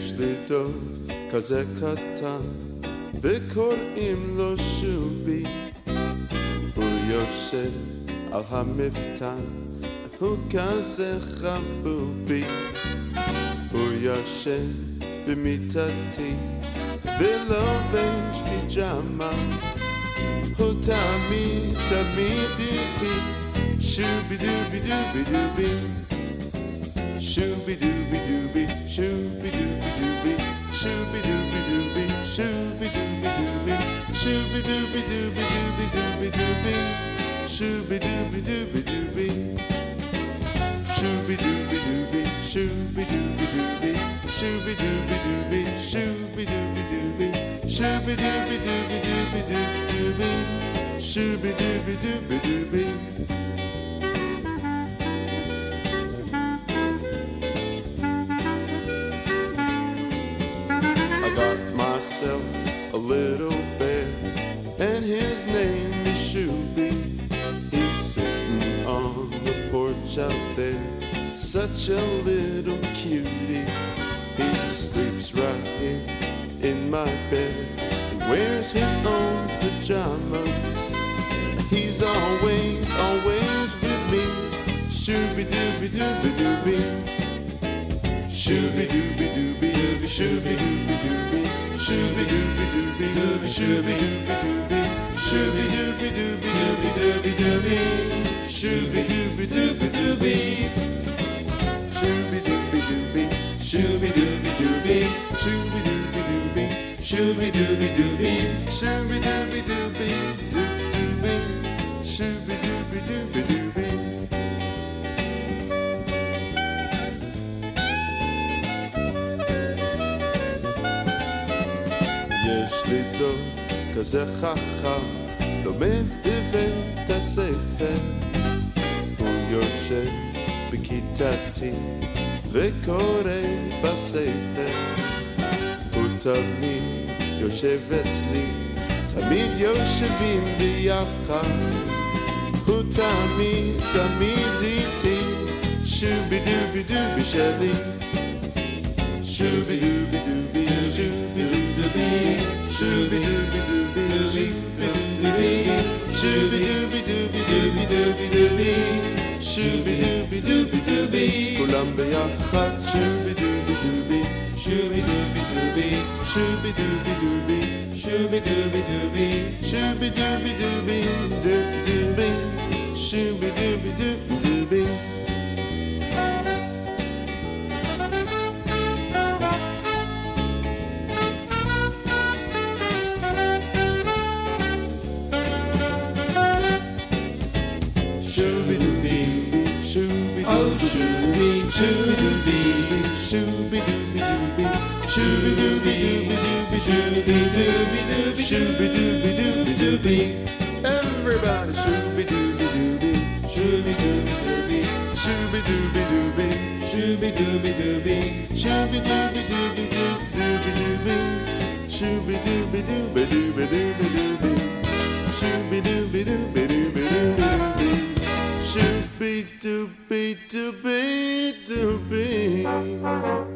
יש לי דוד כזה קטן וקוראים לו שובי, הוא יושב על המפתן, הוא כזה חבובי, הוא יושב במיטתי ולובש פיג'מה, הוא תמיד תמיד איתי, שובי דובי דובי דובי, שובי דובי דובי, שובי דובי דובי, שובי דובי דובי, שובי דובי דובי, שובי דובי דובי דובי דובי דובי, שובי דובי דובי דובי, שובי דובי דובי, שובי דובי דובי, שובי דובי דובי, שובי דובי דובי, שובי דובי דובי דובי דובי, שובי דובי דובי דובי. A little bear, and his name is Shuby. He's sitting on the porch out there, such a little cutie. He sleeps right here in my bed, wears his own pajamas. He's always, always with me. Shooby dooby dooby dooby, shooby dooby dooby dooby, shooby dooby dooby. Shooby dooby dooby dooby, shooby dooby dooby, shooby dooby dooby dooby dooby dooby, shooby dooby dooby dooby, shooby dooby dooby, shooby dooby dooby, shooby dooby dooby, shooby dooby dooby, shooby dooby dooby dooby, shooby dooby dooby dooby. יש לי דוד כזה חכם, לומד בבית הספר, הוא יושב בכיתתי וקורא בספר, הוא תמיד יושב אצלי, תמיד יושבים ביחד, הוא תמיד תמיד איתי, שובי דובי דובי שלי, שובי דובי דובי, שובי דובי, שובי דובי דובי, שובי דובי דובי, שובי דובי דובי דובי, שובי דובי דובי דובי, כולם ביחד, שובי דובי דובי, שובי דובי דובי, שובי דובי דובי, שובי דובי דובי, שובי דובי דובי דובי, שובי דובי דובי דובי. Shooby dooby, shooby dooby dooby, shooby dooby dooby dooby, shooby dooby dooby, shooby dooby dooby dooby. Everybody shooby dooby dooby, shooby dooby dooby, shooby dooby dooby, shooby dooby dooby, shooby dooby dooby dooby dooby, shooby dooby dooby dooby dooby dooby, shooby dooby dooby dooby dooby dooby, shooby dooby dooby dooby.